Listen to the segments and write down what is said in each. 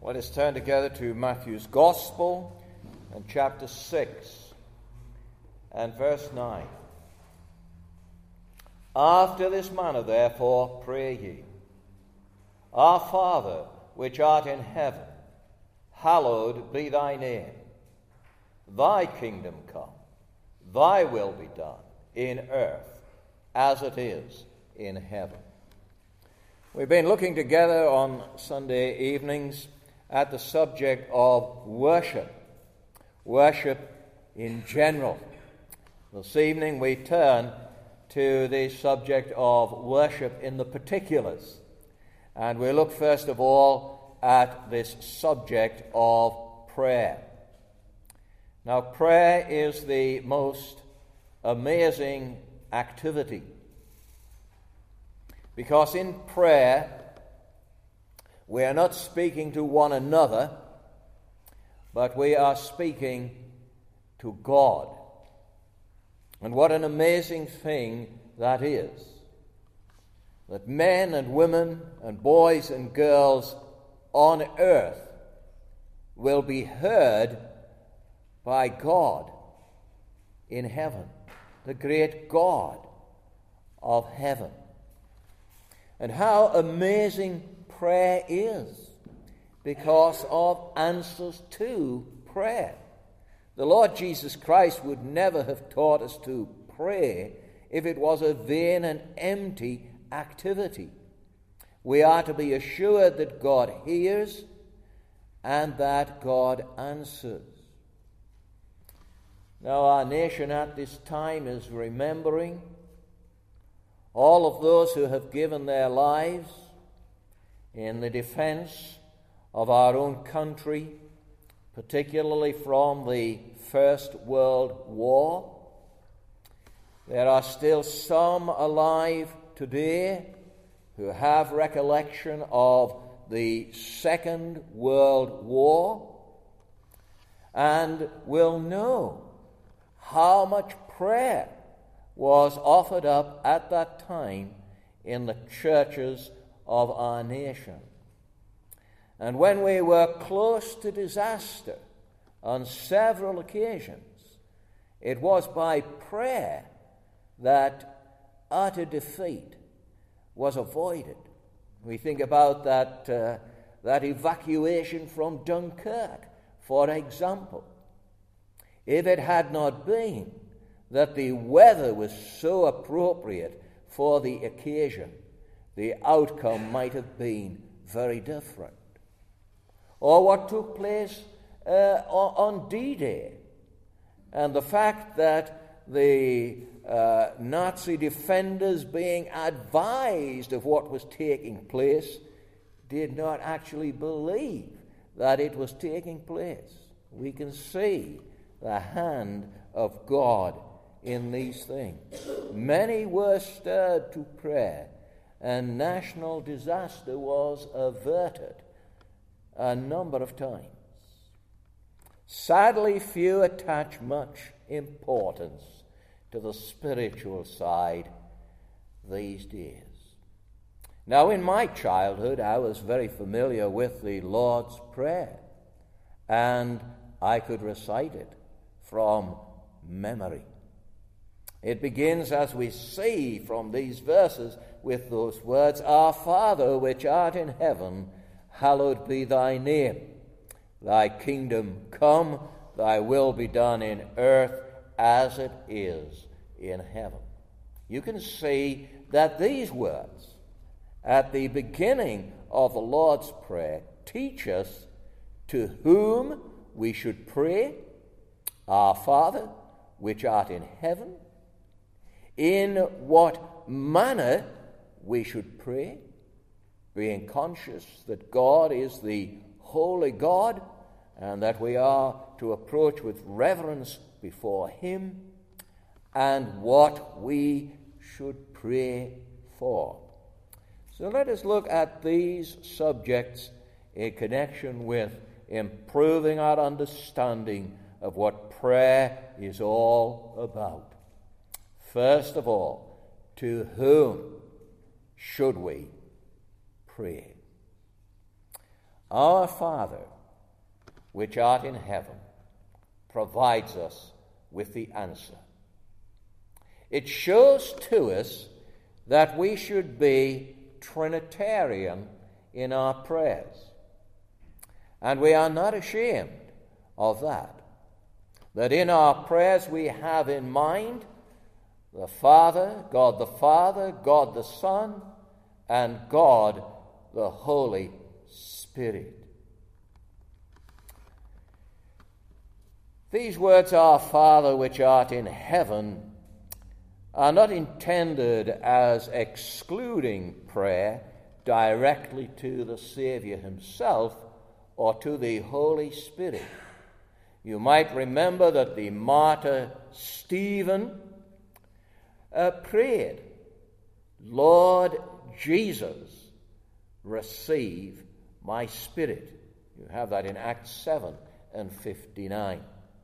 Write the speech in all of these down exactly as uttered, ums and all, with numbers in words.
Let us turn together to Matthew's Gospel and chapter six and verse nine. After this manner, therefore, pray ye, Our Father, which art in heaven, hallowed be thy name. Thy kingdom come, thy will be done, in earth as it is in heaven. We've been looking together on Sunday evenings at the subject of worship, worship in general. This evening we turn to the subject of worship in the particulars, and we look first of all at this subject of prayer. Now, prayer is the most amazing activity, because in prayer we are not speaking to one another, but we are speaking to God. And what an amazing thing that is, that men and women and boys and girls on earth will be heard by God in heaven, the great God of heaven. And how amazing prayer is, because of answers to prayer. The Lord Jesus Christ would never have taught us to pray if it was a vain and empty activity. We are to be assured that God hears and that God answers. Now, our nation at this time is remembering all of those who have given their lives in the defense of our own country, particularly from the First World War. There are still some alive today who have recollection of the Second World War and will know how much prayer was offered up at that time in the churches of our nation. And when we were close to disaster on several occasions, it was by prayer that utter defeat was avoided. We think about that, uh, that evacuation from Dunkirk, for example. If it had not been that the weather was so appropriate for the occasion, the outcome might have been very different. Or what took place uh, on D-Day, and the fact that the uh, Nazi defenders, being advised of what was taking place, did not actually believe that it was taking place. We can see the hand of God in these things. Many were stirred to prayer, and national disaster was averted a number of times. Sadly, few attach much importance to the spiritual side these days. Now, in my childhood, I was very familiar with the Lord's Prayer, and I could recite it from memory. It begins, as we see from these verses, with those words, Our Father, which art in heaven, hallowed be thy name. Thy kingdom come, thy will be done in earth as it is in heaven. You can see that these words at the beginning of the Lord's Prayer teach us to whom we should pray, Our Father, which art in heaven, in what manner we should pray, being conscious that God is the holy God and that we are to approach with reverence before him, and what we should pray for. So let us look at these subjects in connection with improving our understanding of what prayer is all about. First of all, to whom should we pray? Our Father, which art in heaven, provides us with the answer. It shows to us that we should be Trinitarian in our prayers. And we are not ashamed of that. That in our prayers we have in mind the Father, God the Father, God the Son, and God the Holy Spirit. These words, Our Father which art in heaven, are not intended as excluding prayer directly to the Savior himself or to the Holy Spirit. You might remember that the martyr Stephen uh, prayed, Lord Jesus, receive my spirit. You have that in Acts seven and fifty-nine.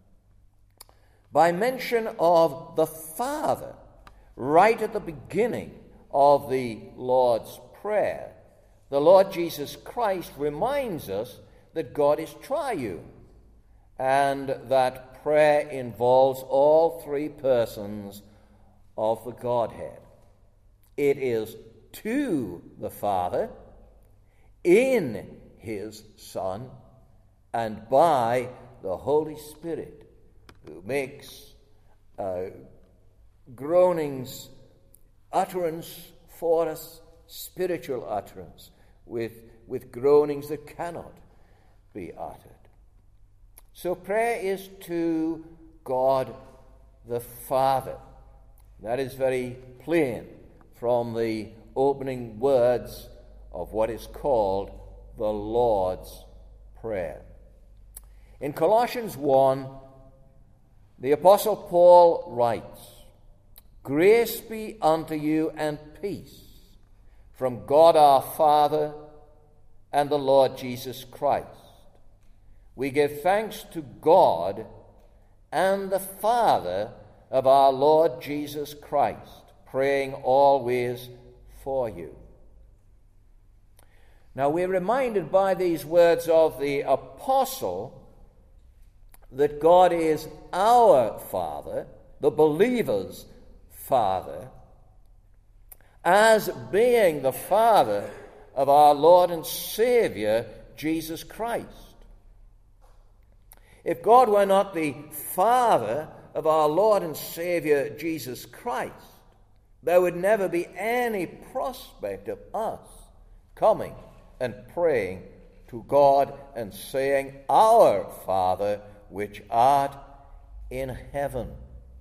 By mention of the Father, right at the beginning of the Lord's Prayer, the Lord Jesus Christ reminds us that God is triune and that prayer involves all three persons of the Godhead. It is to the Father, in his Son, and by the Holy Spirit, who makes uh, groanings, utterance for us, spiritual utterance, with, with groanings that cannot be uttered. So prayer is to God the Father. That is very plain from the opening words of what is called the Lord's Prayer. In Colossians one, the Apostle Paul writes, Grace be unto you and peace from God our Father and the Lord Jesus Christ. We give thanks to God and the Father of our Lord Jesus Christ, praying always for you. Now we're reminded by these words of the apostle that God is our Father, the believer's Father, as being the Father of our Lord and Savior, Jesus Christ. If God were not the Father of our Lord and Savior, Jesus Christ, there would never be any prospect of us coming and praying to God and saying, Our Father, which art in heaven.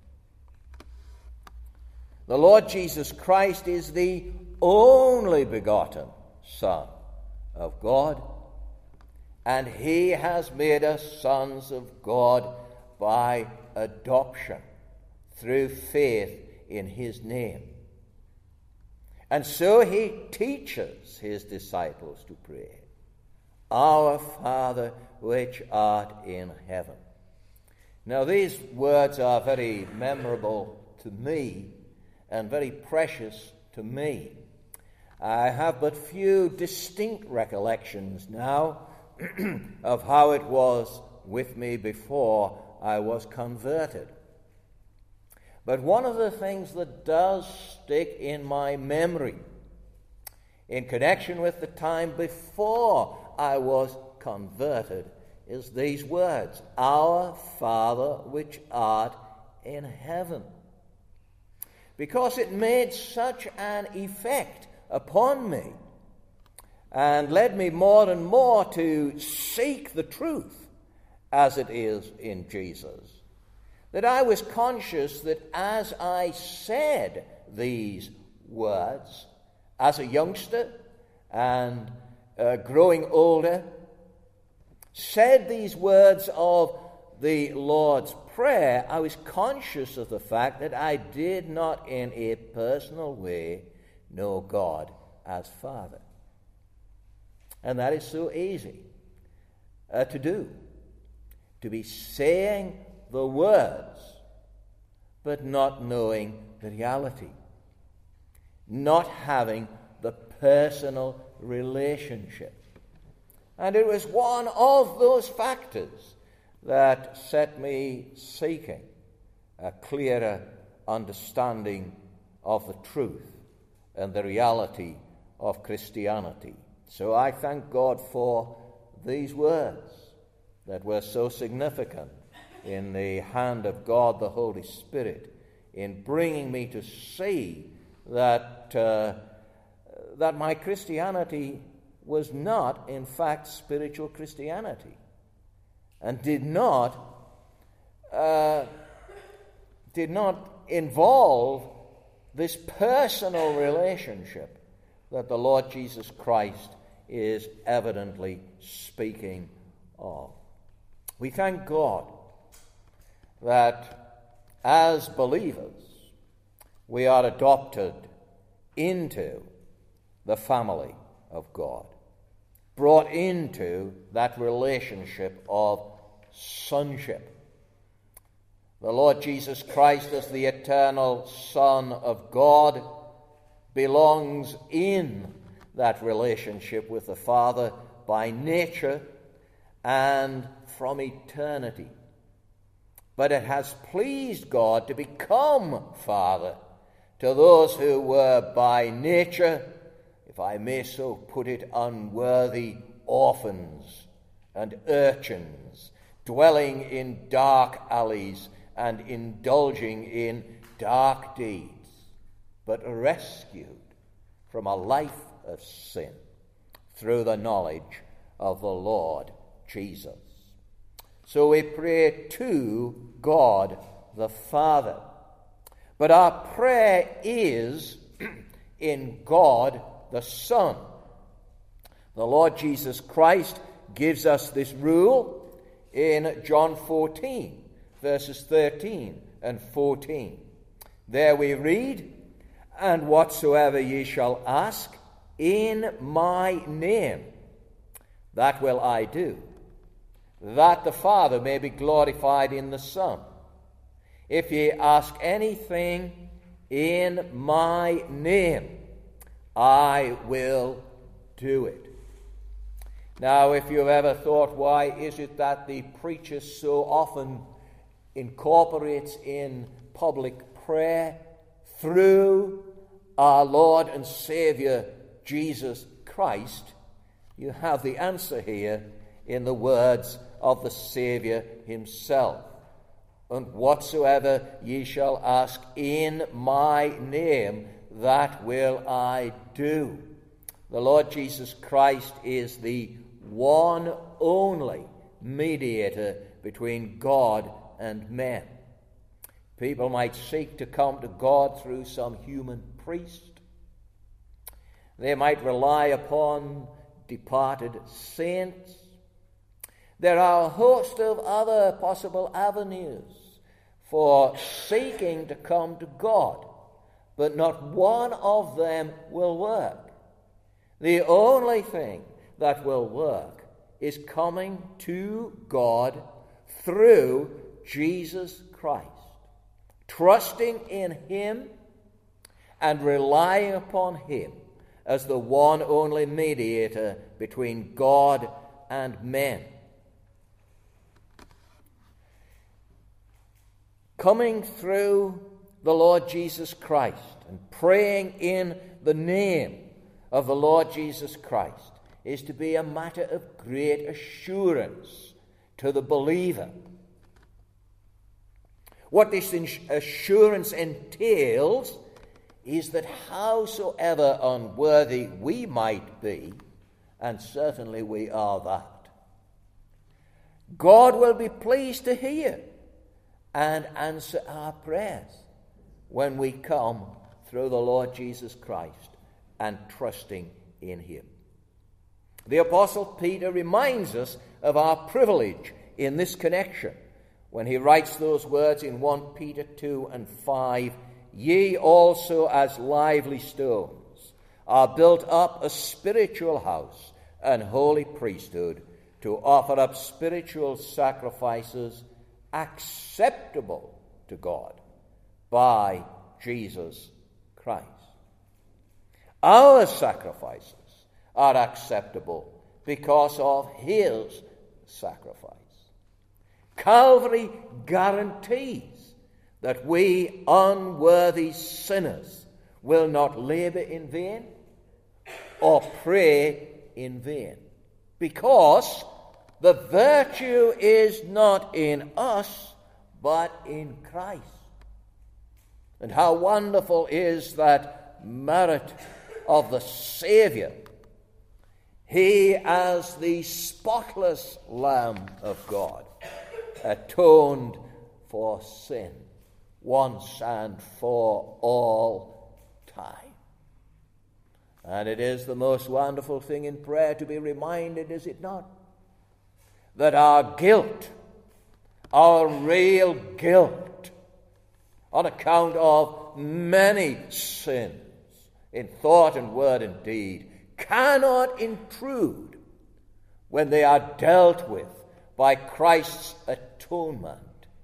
The Lord Jesus Christ is the only begotten Son of God, and he has made us sons of God by adoption through faith in his name. And so he teaches his disciples to pray, Our Father which art in heaven. Now these words are very memorable to me and very precious to me. I have but few distinct recollections now of how it was with me before I was converted. But one of the things that does stick in my memory in connection with the time before I was converted is these words, Our Father which art in heaven. Because it made such an effect upon me and led me more and more to seek the truth as it is in Jesus, that I was conscious that as I said these words as a youngster and uh, growing older, said these words of the Lord's Prayer, I was conscious of the fact that I did not in a personal way know God as Father. And that is so easy uh, to do, to be saying the words, but not knowing the reality, not having the personal relationship. And it was one of those factors that set me seeking a clearer understanding of the truth and the reality of Christianity. So I thank God for these words that were so significant in the hand of God the Holy Spirit in bringing me to see that uh, that my Christianity was not, in fact, spiritual Christianity, and did not uh, did not involve this personal relationship that the Lord Jesus Christ is evidently speaking of. We thank God that as believers we are adopted into the family of God, brought into that relationship of sonship. The Lord Jesus Christ, as the eternal Son of God, belongs in that relationship with the Father by nature and from eternity. But it has pleased God to become Father to those who were by nature, if I may so put it, unworthy orphans and urchins, dwelling in dark alleys and indulging in dark deeds, but rescued from a life of sin through the knowledge of the Lord Jesus. So we pray to God the Father. But our prayer is in God the Son. The Lord Jesus Christ gives us this rule in John fourteen, verses thirteen and fourteen. There we read, "And whatsoever ye shall ask in my name, that will I do, that the Father may be glorified in the Son. If ye ask anything in my name, I will do it." Now, if you've ever thought, why is it that the preacher so often incorporates in public prayer through our Lord and Savior Jesus Christ, you have the answer here in the words of the Savior himself. "And whatsoever ye shall ask in my name, that will I do." The Lord Jesus Christ is the one only mediator between God and men. People might seek to come to God through some human priest. They might rely upon departed saints. There are a host of other possible avenues for seeking to come to God, but not one of them will work. The only thing that will work is coming to God through Jesus Christ, trusting in him and relying upon him as the one only mediator between God and men. Coming through the Lord Jesus Christ and praying in the name of the Lord Jesus Christ is to be a matter of great assurance to the believer. What this assurance entails is that howsoever unworthy we might be, and certainly we are that, God will be pleased to hear and answer our prayers when we come through the Lord Jesus Christ and trusting in him. The Apostle Peter reminds us of our privilege in this connection when he writes those words in First Peter two and five, "Ye also as lively stones are built up a spiritual house and holy priesthood to offer up spiritual sacrifices acceptable to God by Jesus Christ." Our sacrifices are acceptable because of his sacrifice. Calvary guarantees that we unworthy sinners will not labor in vain or pray in vain, because the virtue is not in us, but in Christ. And how wonderful is that merit of the Savior. He, as the spotless Lamb of God, atoned for sin once and for all time. And it is the most wonderful thing in prayer to be reminded, is it not, that our guilt, our real guilt, on account of many sins in thought and word and deed, cannot intrude when they are dealt with by Christ's atonement.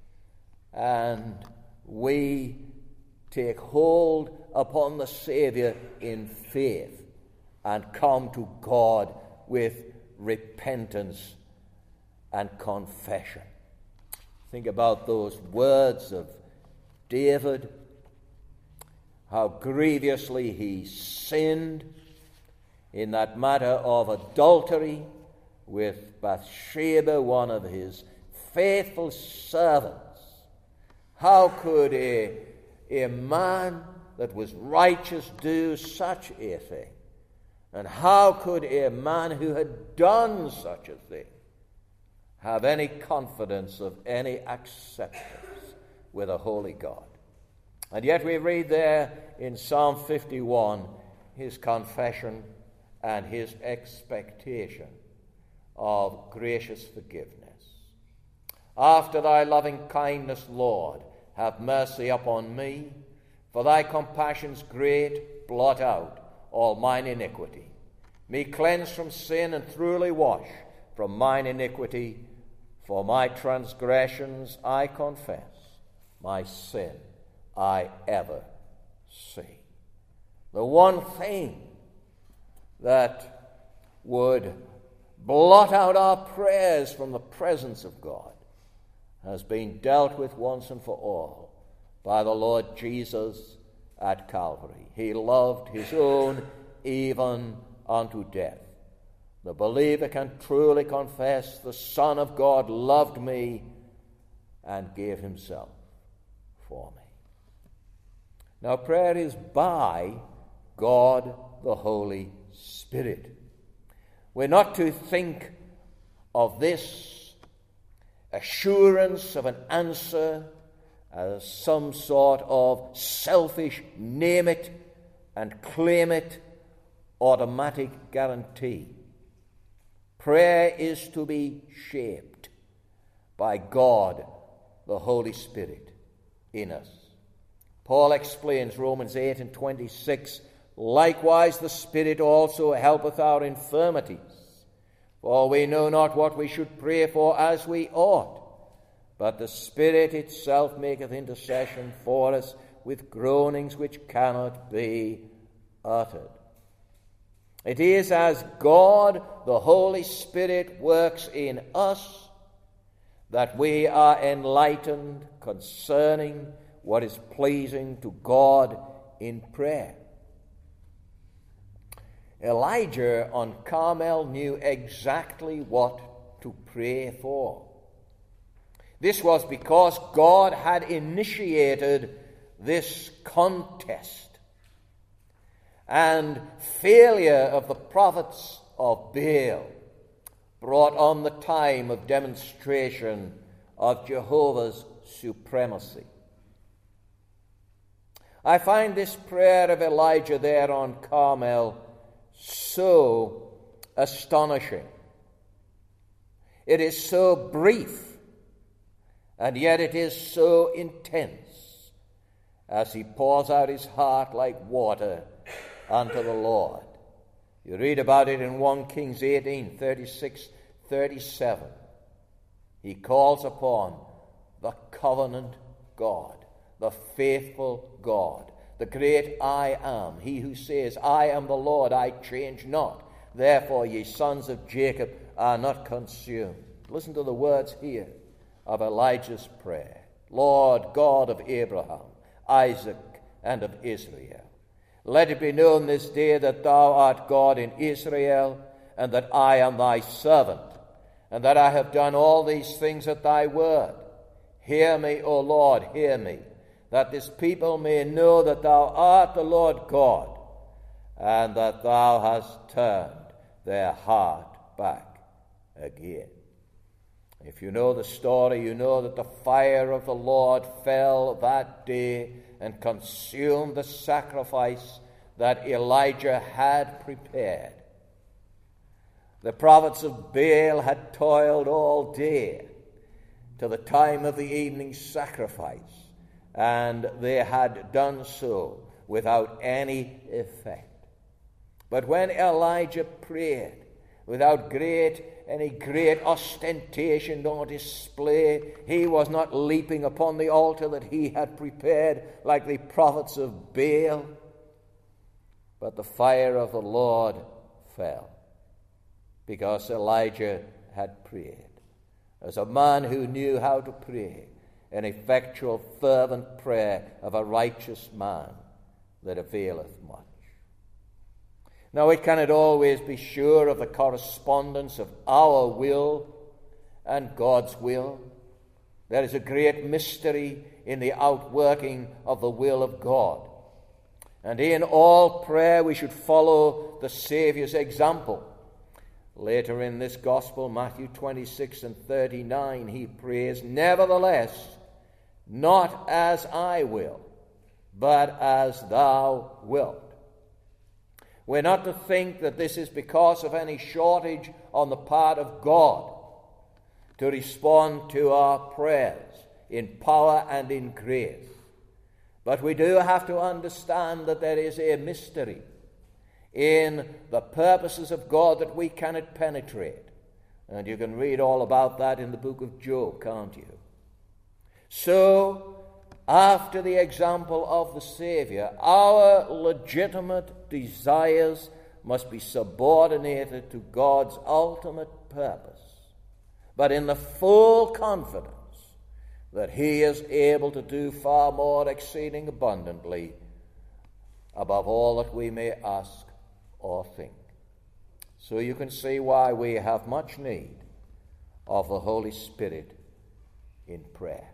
And we take hold upon the Savior in faith and come to God with repentance and confession. Think about those words of David, how grievously he sinned in that matter of adultery with Bathsheba, one of his faithful servants. How could a, a man that was righteous do such a thing? And how could a man who had done such a thing have any confidence of any acceptance with a holy God? And yet we read there in Psalm fifty-one his confession and his expectation of gracious forgiveness. After thy loving kindness, Lord, have mercy upon me, for thy compassions great, blot out all mine iniquity. Me cleanse from sin and thoroughly wash from mine iniquity. For my transgressions I confess, my sin I ever see. The one thing that would blot out our prayers from the presence of God has been dealt with once and for all by the Lord Jesus at Calvary. He loved his own even unto death. The believer can truly confess, the Son of God loved me and gave himself for me. Now, prayer is by God the Holy Spirit. We're not to think of this assurance of an answer as some sort of selfish name it and claim it automatic guarantee. Prayer is to be shaped by God the Holy Spirit in us. Paul explains Romans eight and twenty-six, likewise the Spirit also helpeth our infirmities, for we know not what we should pray for as we ought, but the Spirit itself maketh intercession for us with groanings which cannot be uttered. It is as God, the Holy Spirit, works in us that we are enlightened concerning what is pleasing to God in prayer. Elijah on Carmel knew exactly what to pray for. This was because God had initiated this contest. And failure of the prophets of Baal brought on the time of demonstration of Jehovah's supremacy. I find this prayer of Elijah there on Carmel so astonishing. It is so brief, and yet it is so intense as he pours out his heart like water unto the Lord. You read about it in First Kings eighteen, thirty-six, thirty-seven. He calls upon the covenant God, the faithful God, the great I am, he who says, I am the Lord, I change not. therefore ye sons of Jacob are not consumed. Listen to the words here of Elijah's prayer. Lord God of Abraham, Isaac, and of Israel, let it be known this day that thou art God in Israel, and that I am thy servant, and that I have done all these things at thy word. Hear me, O Lord, hear me, that this people may know that thou art the Lord God, and that thou hast turned their heart back again. If you know the story, you know that the fire of the Lord fell that day and consumed the sacrifice that Elijah had prepared. The prophets of Baal had toiled all day to the time of the evening sacrifice, and they had done so without any effect. But when Elijah prayed, without great any great ostentation nor display, he was not leaping upon the altar that he had prepared like the prophets of Baal, but the fire of the Lord fell, because Elijah had prayed. As a man who knew how to pray, an effectual, fervent prayer of a righteous man that availeth much. Now, we cannot always be sure of the correspondence of our will and God's will. There is a great mystery in the outworking of the will of God. And in all prayer we should follow the Saviour's example. Later in this gospel, Matthew twenty-six and thirty-nine, he prays, nevertheless, not as I will, but as thou wilt. We're not to think that this is because of any shortage on the part of God to respond to our prayers in power and in grace. But we do have to understand that there is a mystery in the purposes of God that we cannot penetrate. And you can read all about that in the book of Job, can't you? So, after the example of the Savior, our legitimate desires must be subordinated to God's ultimate purpose, but in the full confidence that he is able to do far more exceeding abundantly above all that we may ask or think. So you can see why we have much need of the Holy Spirit in prayer.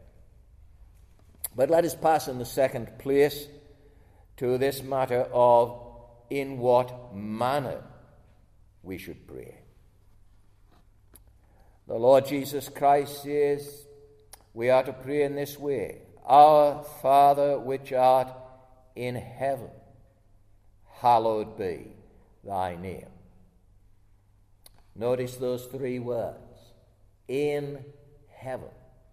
But let us pass in the second place to this matter of in what manner we should pray. The Lord Jesus Christ says we are to pray in this way: Our Father which art in heaven, hallowed be thy name. Notice those three words: in heaven.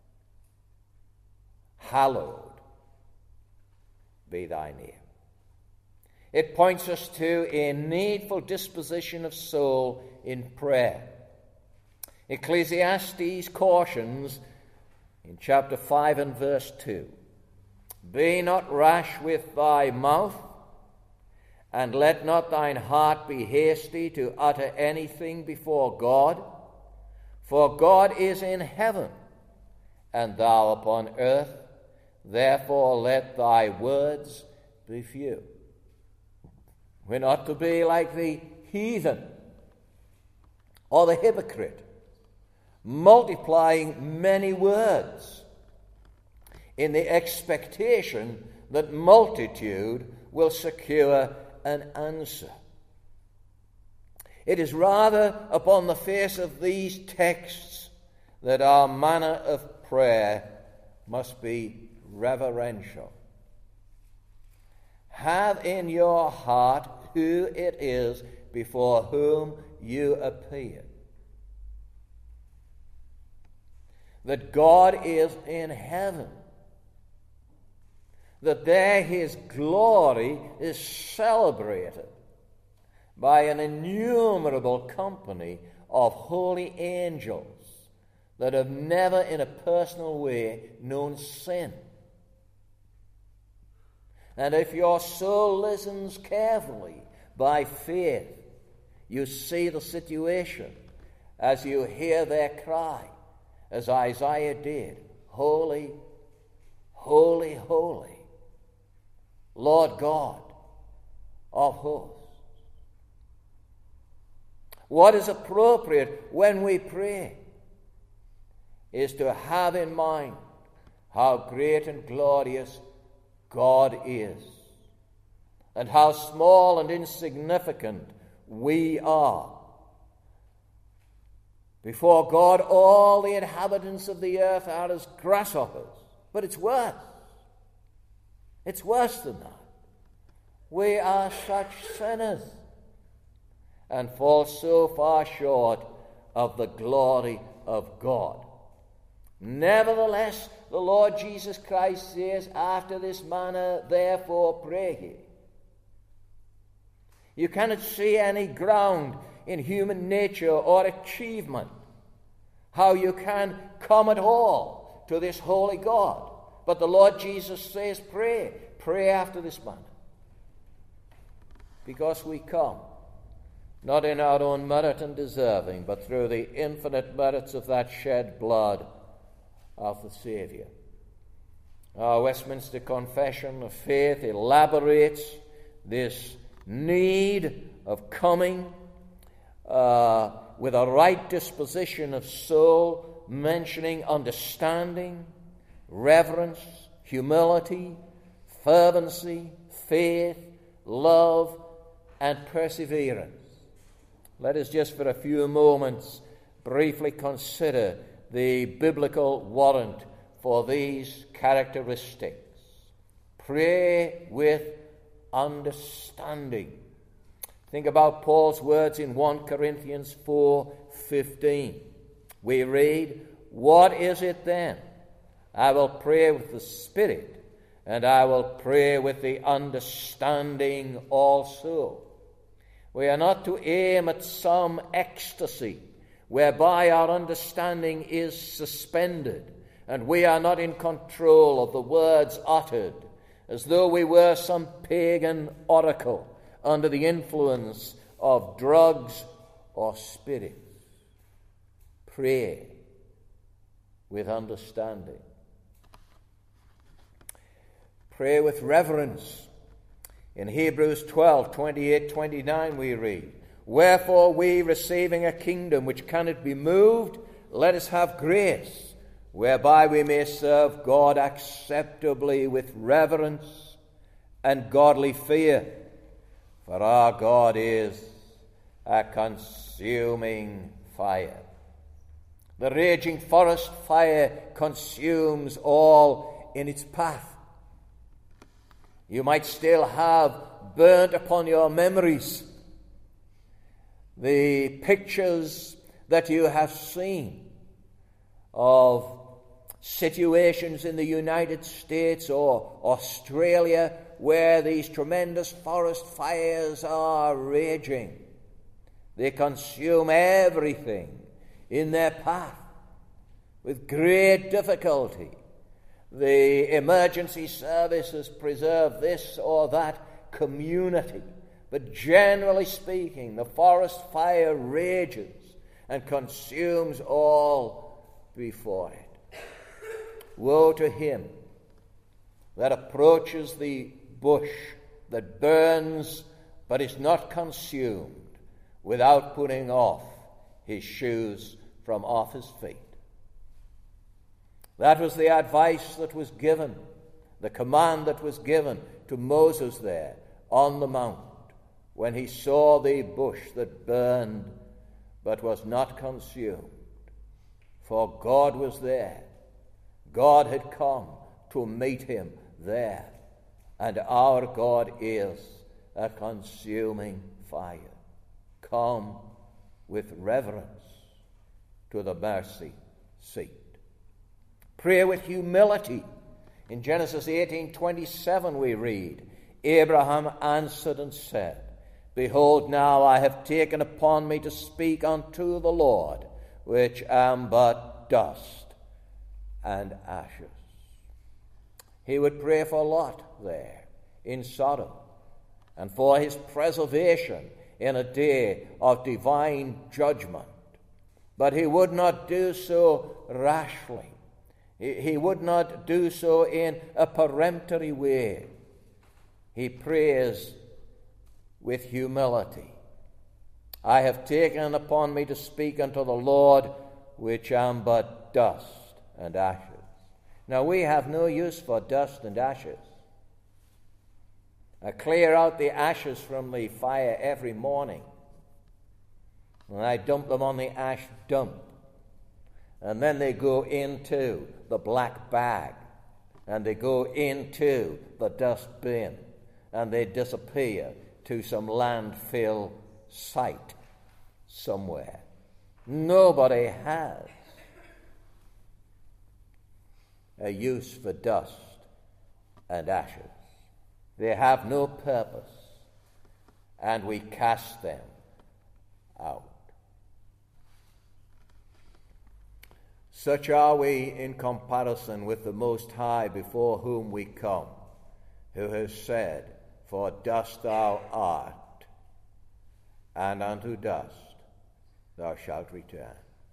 Hallowed be thy name. It points us to a needful disposition of soul in prayer. Ecclesiastes cautions in chapter five and verse two, be not rash with thy mouth, and let not thine heart be hasty to utter anything before God, for God is in heaven, and thou upon earth. Therefore let thy words be few. We're not to be like the heathen or the hypocrite, multiplying many words in the expectation that multitude will secure an answer. It is rather upon the face of these texts that our manner of prayer must be reverential. Have in your heart who it is before whom you appear. That God is in heaven. That there his glory is celebrated by an innumerable company of holy angels that have never in a personal way known sin. And if your soul listens carefully by faith, You see the situation as you hear their cry, as Isaiah did, holy, holy, holy, Lord God of hosts. What is appropriate when we pray is to have in mind how great and glorious God is, and how small and insignificant we are. Before God, all the inhabitants of the earth are as grasshoppers. But it's worse. It's worse than that. We are such sinners and fall so far short of the glory of God. Nevertheless, the Lord Jesus Christ says, after this manner, therefore pray ye. You cannot see any ground in human nature or achievement how you can come at all to this holy God. But the Lord Jesus says, pray. Pray after this manner. Because we come, not in our own merit and deserving, but through the infinite merits of that shed blood of the Saviour. Our Westminster Confession of Faith elaborates this need of coming uh, with a right disposition of soul, mentioning understanding, reverence, humility, fervency, faith, love, and perseverance. Let us just for a few moments briefly consider the biblical warrant for these characteristics. Pray with understanding. Think about Paul's words in First Corinthians four fifteen. We read, "What is it then? I will pray with the Spirit, and I will pray with the understanding also." We are not to aim at some ecstasy whereby our understanding is suspended and we are not in control of the words uttered, as though we were some pagan oracle under the influence of drugs or spirits. Pray with understanding. Pray with reverence. In Hebrews twelve, twenty-eight, twenty-nine we read, "Wherefore we, receiving a kingdom which cannot be moved, let us have grace, whereby we may serve God acceptably with reverence and godly fear. For our God is a consuming fire." The raging forest fire consumes all in its path. You might still have burnt upon your memories the pictures that you have seen of situations in the United States or Australia where these tremendous forest fires are raging. They consume everything in their path with great difficulty. The emergency services preserve this or that community, but generally speaking, the forest fire rages and consumes all before it. Woe to him that approaches the bush that burns but is not consumed without putting off his shoes from off his feet. That was the advice that was given, the command that was given to Moses there on the mount when he saw the bush that burned but was not consumed. For God was there. God had come to meet him there. And our God is a consuming fire. Come with reverence to the mercy seat. Pray with humility. In Genesis eighteen twenty-seven we read, "Abraham answered and said, Behold, now I have taken upon me to speak unto the Lord, which am but dust and ashes." He would pray for Lot there in Sodom and for his preservation in a day of divine judgment. But he would not do so rashly. He, he would not do so in a peremptory way. He prays with humility. I have taken upon me to speak unto the Lord, which am but dust and ashes. Now we have no use for dust and ashes. I clear out the ashes from the fire every morning, and I dump them on the ash dump. And then they go into the black bag, and they go into the dust bin, and they disappear to some landfill site somewhere. Nobody has a use for dust and ashes. They have no purpose, and we cast them out. Such are we in comparison with the Most High, before whom we come, who has said, For dust thou art, and unto dust thou shalt return.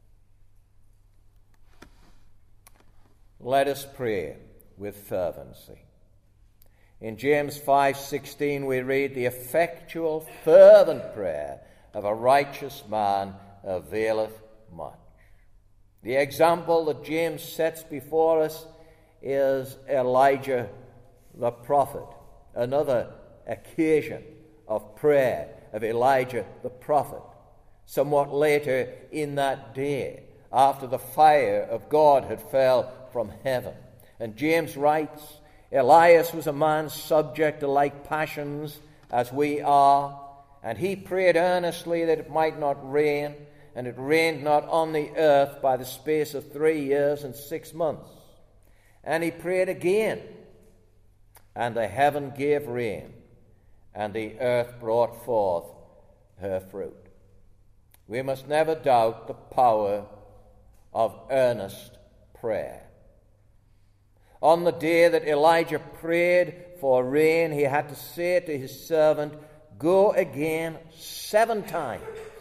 Let us pray with fervency. In James five sixteen we read, The effectual fervent prayer of a righteous man availeth much. The example that James sets before us is Elijah the prophet, another occasion of prayer of Elijah the prophet, somewhat later in that day, after the fire of God had fell from heaven. And James writes, Elias was a man subject to like passions as we are, and he prayed earnestly that it might not rain, and it rained not on the earth by the space of three years and six months. And he prayed again, and the heaven gave rain, and the earth brought forth her fruit. We must never doubt the power of earnest prayer. On the day that Elijah prayed for rain, he had to say to his servant, Go again seven times.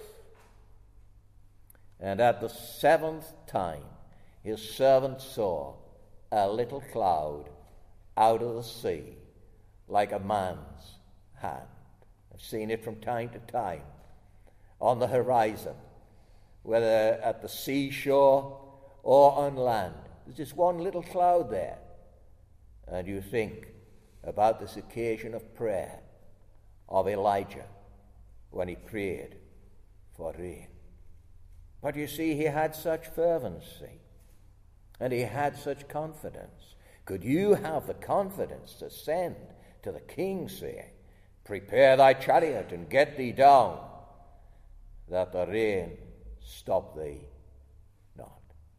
And at the seventh time, his servant saw a little cloud out of the sea, like a man's hand. I've seen it from time to time on the horizon, whether at the seashore or on land. There's just one little cloud there. And you think about this occasion of prayer of Elijah when he prayed for rain. But you see, he had such fervency and he had such confidence. Could you have the confidence to send to the king, saying, Prepare thy chariot and get thee down, that the rain stop thee not?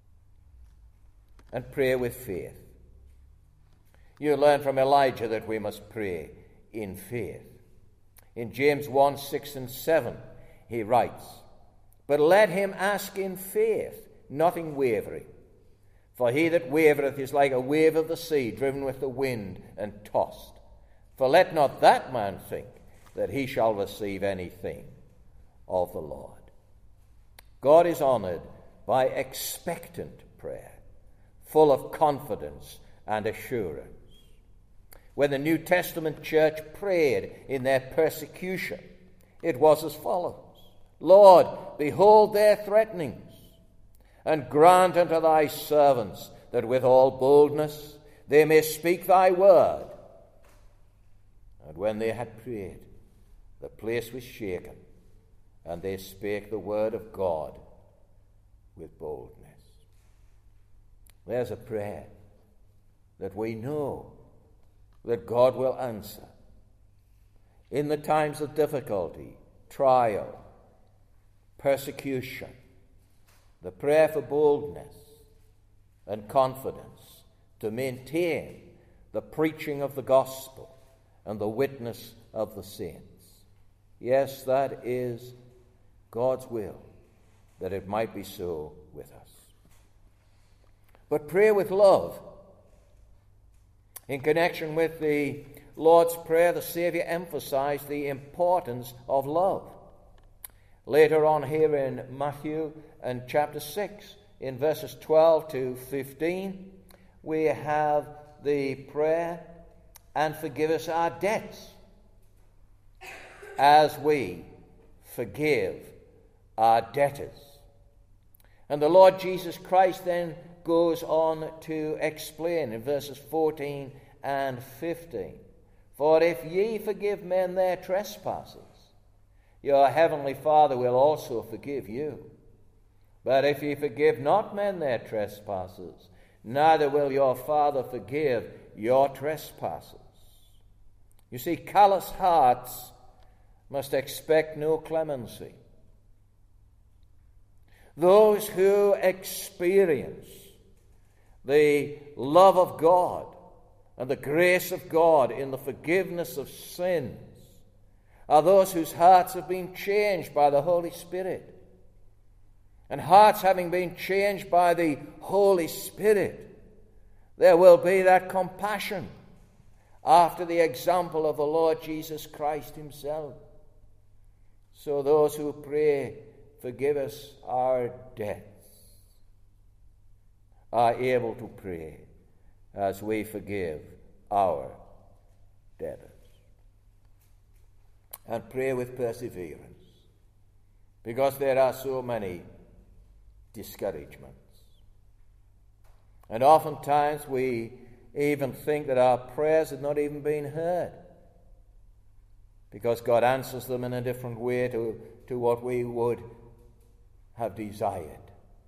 And pray with faith. You learn from Elijah that we must pray in faith. In James one, six and seven, he writes, But let him ask in faith, nothing wavering. For he that wavereth is like a wave of the sea, driven with the wind and tossed. For let not that man think that he shall receive anything of the Lord. God is honored by expectant prayer, full of confidence and assurance. When the New Testament church prayed in their persecution, it was as follows. Lord, behold their threatenings, and grant unto thy servants that with all boldness they may speak thy word. And when they had prayed, the place was shaken, and they spake the word of God with boldness. There's a prayer that we know that God will answer in the times of difficulty, trial, persecution. The prayer for boldness and confidence to maintain the preaching of the gospel and the witness of the saints. Yes, that is God's will, that it might be so with us. But pray with love. In connection with the Lord's Prayer, the Savior emphasized the importance of love. Later on here in Matthew and chapter six, in verses twelve to fifteen, we have the prayer, and forgive us our debts as we forgive our debtors. And the Lord Jesus Christ then goes on to explain in verses fourteen and fifteen, for if ye forgive men their trespasses, your heavenly Father will also forgive you. But if ye forgive not men their trespasses, neither will your Father forgive your trespasses. You see, callous hearts must expect no clemency. Those who experience the love of God and the grace of God in the forgiveness of sins are those whose hearts have been changed by the Holy Spirit. And hearts having been changed by the Holy Spirit, there will be that compassion after the example of the Lord Jesus Christ himself. So those who pray, forgive us our debts, are able to pray as we forgive our debtors. And pray with perseverance, because there are so many discouragements. And oftentimes we even think that our prayers have not even been heard, because God answers them in a different way to, to what we would have desired.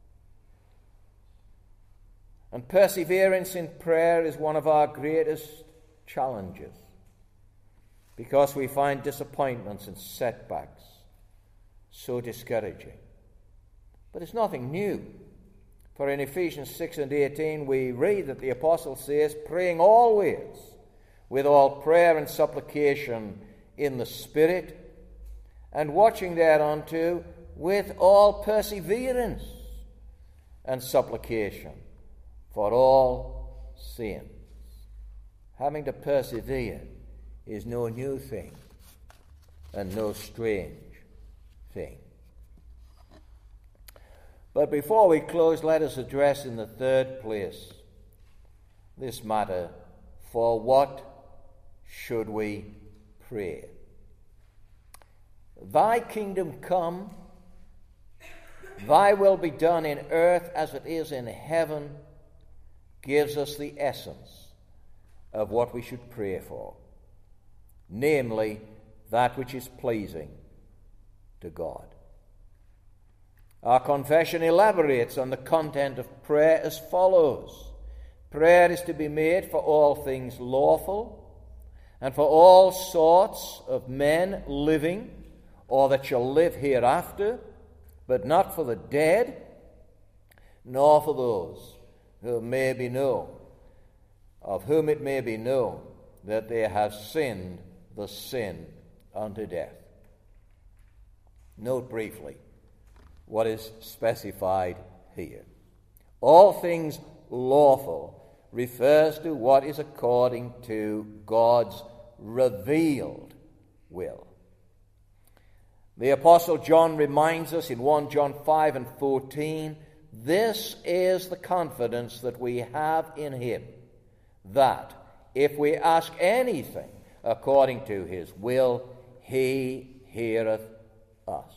And perseverance in prayer is one of our greatest challenges, because we find disappointments and setbacks so discouraging. But it's nothing new. For in Ephesians six and eighteen we read that the apostle says, praying always with all prayer and supplication in the Spirit, and watching thereunto with all perseverance and supplication for all saints. Having to persevere is no new thing and no strange thing. But before we close, let us address in the third place this matter: for what should we pray? Thy kingdom come, thy will be done in earth as it is in heaven, gives us the essence of what we should pray for, namely that which is pleasing to God. Our confession elaborates on the content of prayer as follows: prayer is to be made for all things lawful, and for all sorts of men living, or that shall live hereafter, but not for the dead, nor for those who may be known, of whom it may be known that they have sinned the sin unto death. Note briefly what is specified here. All things lawful refers to what is according to God's revealed will. The Apostle John reminds us in First John five and fourteen, this is the confidence that we have in him, that if we ask anything according to his will, he heareth us.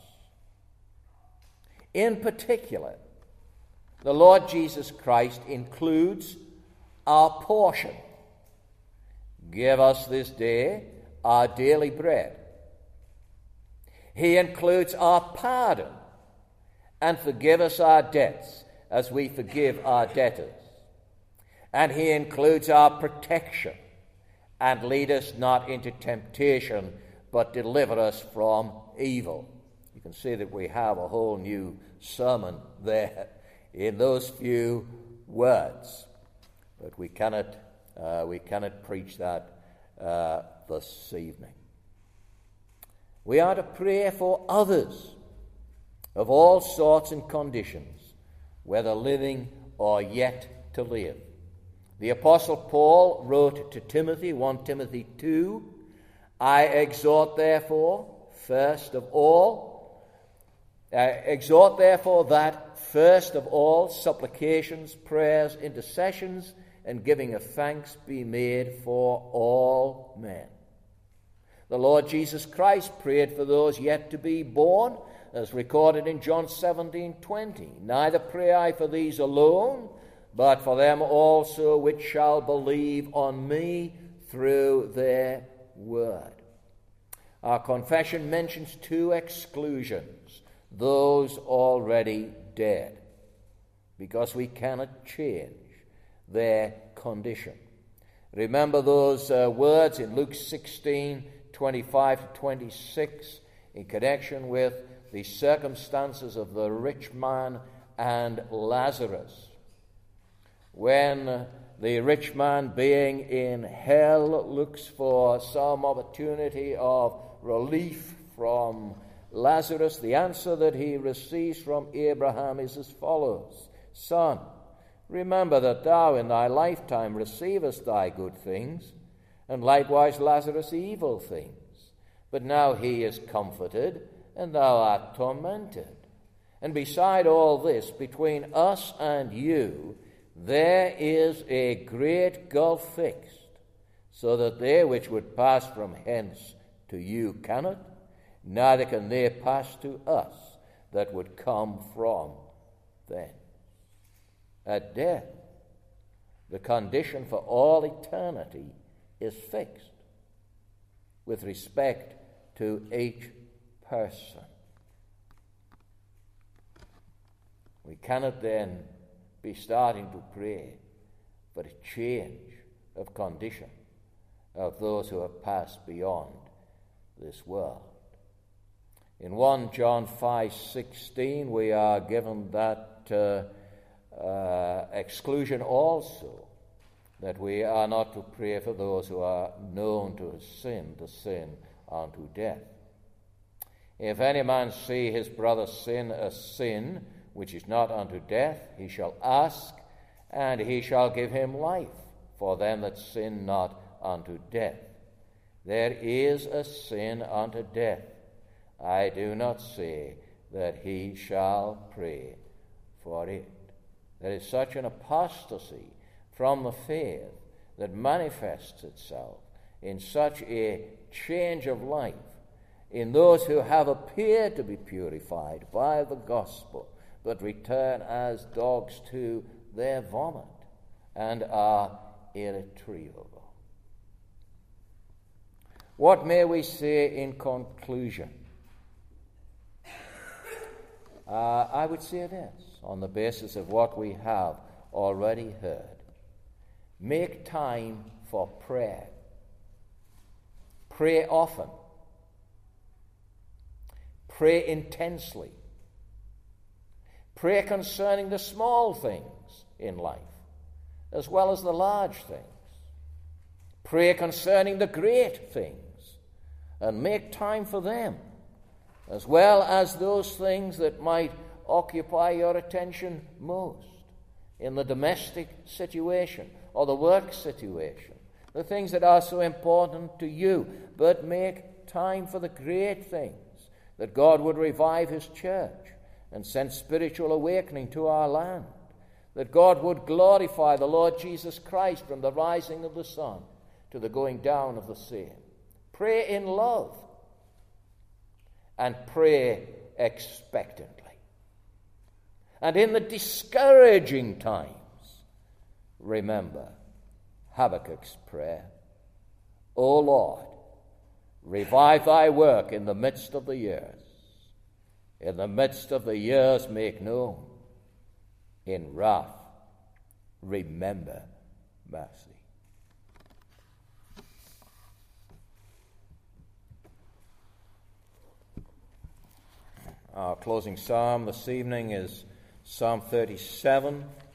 In particular, the Lord Jesus Christ includes our portion. Give us this day our daily bread. He includes our pardon, and forgive us our debts as we forgive our debtors. And he includes our protection, and lead us not into temptation, but deliver us from evil. You can see that we have a whole new sermon there in those few words. But we cannot, uh, we cannot preach that uh, this evening. We are to pray for others of all sorts and conditions, whether living or yet to live. The Apostle Paul wrote to Timothy, First Timothy two, I exhort therefore, first of all, Uh, exhort, therefore, that first of all supplications, prayers, intercessions, and giving of thanks be made for all men. The Lord Jesus Christ prayed for those yet to be born, as recorded in John seventeen twenty. Neither pray I for these alone, but for them also which shall believe on me through their word. Our confession mentions two exclusions, those already dead, because we cannot change their condition. Remember those uh, words in Luke sixteen twenty-five to twenty-six in connection with the circumstances of the rich man and Lazarus. When the rich man, being in hell, looks for some opportunity of relief from Lazarus, the answer that he receives from Abraham is as follows: Son, remember that thou in thy lifetime receivest thy good things, and likewise Lazarus evil things. But now he is comforted, and thou art tormented. And beside all this, between us and you, there is a great gulf fixed, so that they which would pass from hence to you cannot, neither can they pass to us that would come from thence. At death, the condition for all eternity is fixed with respect to each person. We cannot then be starting to pray for a change of condition of those who have passed beyond this world. In First John five sixteen, we are given that uh, uh, exclusion also, that we are not to pray for those who are known to have sinned, to sin unto death. If any man see his brother sin a sin which is not unto death, he shall ask, and he shall give him life for them that sin not unto death. There is a sin unto death. I do not say that he shall pray for it. There is such an apostasy from the faith that manifests itself in such a change of life in those who have appeared to be purified by the gospel, but return as dogs to their vomit and are irretrievable. What may we say in conclusion? Uh, I would say this, on the basis of what we have already heard. Make time for prayer. Pray often. Pray intensely. Pray concerning the small things in life, as well as the large things. Pray concerning the great things, and make time for them, as well as those things that might occupy your attention most in the domestic situation or the work situation, the things that are so important to you. But make time for the great things, that God would revive his church and send spiritual awakening to our land, that God would glorify the Lord Jesus Christ from the rising of the sun to the going down of the same. Pray in love, and pray expectantly. And in the discouraging times, remember Habakkuk's prayer: O Lord, revive thy work in the midst of the years. In the midst of the years make known. In wrath remember mercy. Our closing psalm this evening is Psalm thirty-seven.